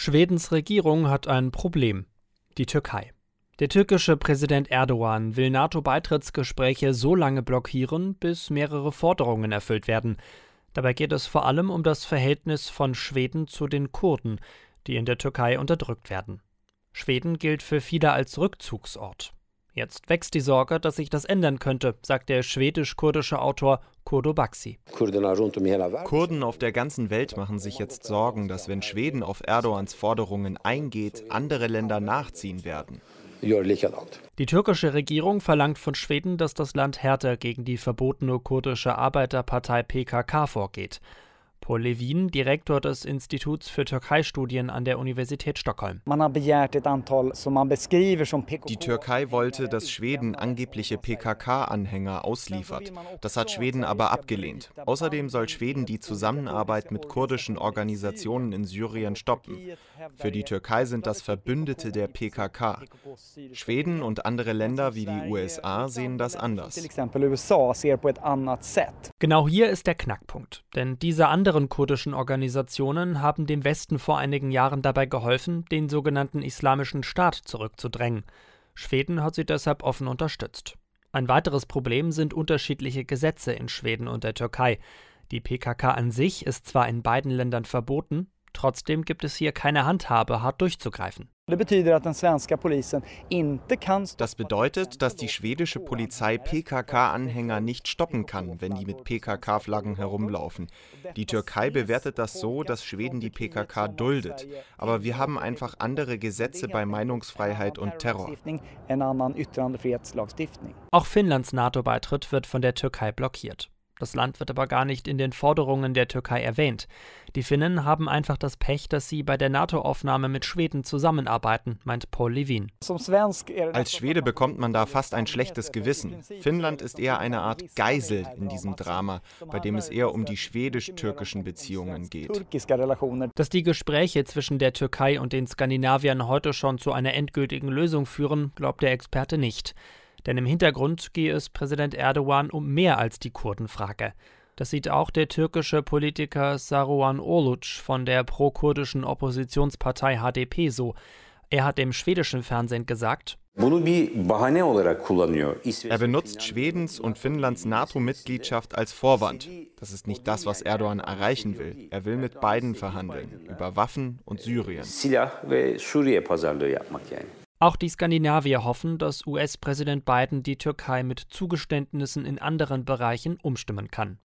Schwedens Regierung hat ein Problem: die Türkei. Der türkische Präsident Erdogan will NATO-Beitrittsgespräche so lange blockieren, bis mehrere Forderungen erfüllt werden. Dabei geht es vor allem um das Verhältnis von Schweden zu den Kurden, die in der Türkei unterdrückt werden. Schweden gilt für viele als Rückzugsort. Jetzt wächst die Sorge, dass sich das ändern könnte, sagt der schwedisch-kurdische Autor Kurdo Baksi. Kurden auf der ganzen Welt machen sich jetzt Sorgen, dass, wenn Schweden auf Erdogans Forderungen eingeht, andere Länder nachziehen werden. Die türkische Regierung verlangt von Schweden, dass das Land härter gegen die verbotene kurdische Arbeiterpartei PKK vorgeht. Paul Levin, Direktor des Instituts für Türkeistudien an der Universität Stockholm. Die Türkei wollte, dass Schweden angebliche PKK-Anhänger ausliefert. Das hat Schweden aber abgelehnt. Außerdem soll Schweden die Zusammenarbeit mit kurdischen Organisationen in Syrien stoppen. Für die Türkei sind das Verbündete der PKK. Schweden und andere Länder wie die USA sehen das anders. Genau hier ist der Knackpunkt. Denn diese anderen kurdischen Organisationen haben dem Westen vor einigen Jahren dabei geholfen, den sogenannten Islamischen Staat zurückzudrängen. Schweden hat sie deshalb offen unterstützt. Ein weiteres Problem sind unterschiedliche Gesetze in Schweden und der Türkei. Die PKK an sich ist zwar in beiden Ländern verboten, trotzdem gibt es hier keine Handhabe, hart durchzugreifen. Das bedeutet, dass die schwedische Polizei PKK-Anhänger nicht stoppen kann, wenn die mit PKK-Flaggen herumlaufen. Die Türkei bewertet das so, dass Schweden die PKK duldet. Aber wir haben einfach andere Gesetze bei Meinungsfreiheit und Terror. Auch Finnlands NATO-Beitritt wird von der Türkei blockiert. Das Land wird aber gar nicht in den Forderungen der Türkei erwähnt. Die Finnen haben einfach das Pech, dass sie bei der NATO-Aufnahme mit Schweden zusammenarbeiten, meint Paul Levin. Als Schwede bekommt man da fast ein schlechtes Gewissen. Finnland ist eher eine Art Geisel in diesem Drama, bei dem es eher um die schwedisch-türkischen Beziehungen geht. Dass die Gespräche zwischen der Türkei und den Skandinaviern heute schon zu einer endgültigen Lösung führen, glaubt der Experte nicht. Denn im Hintergrund gehe es Präsident Erdogan um mehr als die Kurdenfrage. Das sieht auch der türkische Politiker Saruhan Oluç von der pro-kurdischen Oppositionspartei HDP so. Er hat dem schwedischen Fernsehen gesagt: Er benutzt Schwedens und Finnlands NATO-Mitgliedschaft als Vorwand. Das ist nicht das, was Erdogan erreichen will. Er will mit beiden verhandeln, über Waffen und Syrien. Auch die Skandinavier hoffen, dass US-Präsident Biden die Türkei mit Zugeständnissen in anderen Bereichen umstimmen kann.